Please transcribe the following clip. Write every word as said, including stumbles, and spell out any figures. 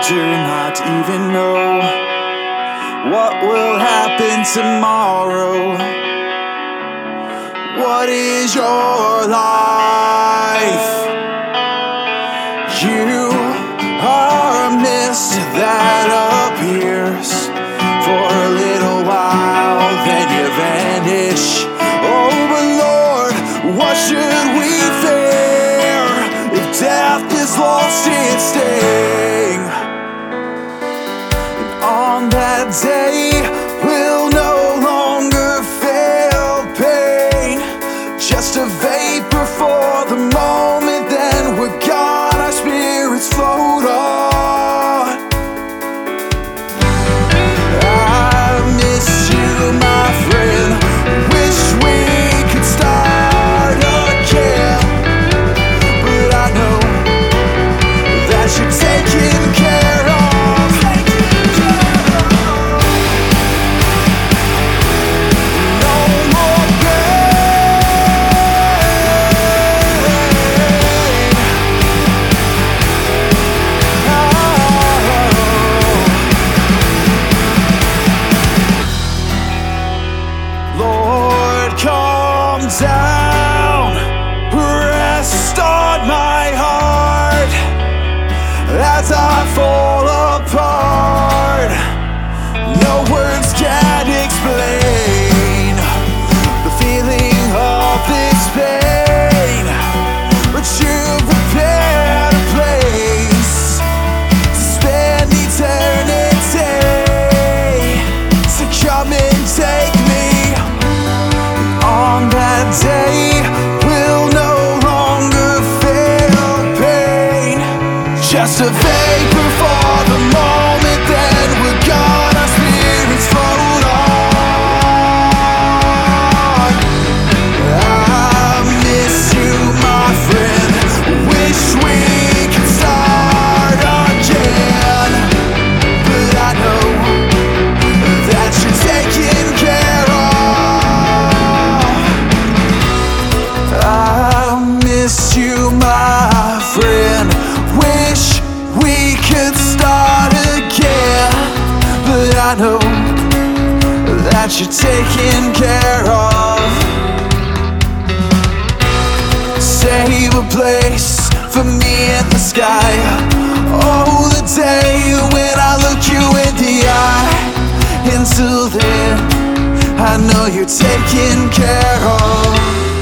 do not even know what will happen tomorrow. What is your life? You are a mist that appears for a little while, then you vanish. Oh, but Lord, what should we fear if death is lost its sting? And on that day, we'll no longer feel pain, just a vapor for the moment, then we're gone, our spirits float on. I miss you, my friend, wish we could start again, but I know that you're taking care of. Calm down, rest on my heart as I fall apart. No words can explain the feeling of this pain, but you've prepared a place to spend eternity. So come and take me. On that day, we'll no longer feel pain, just a vapor for the moment, then we're gone, our spirits float on. I miss you, my friend, wish we could start again, but I know that you're taking care of. I miss you, my friend, wish we could start again, but I know that you're taking care of. Save a place for me in the sky. Oh, the day when I look you in the eye. Until then, I know you're taking care of.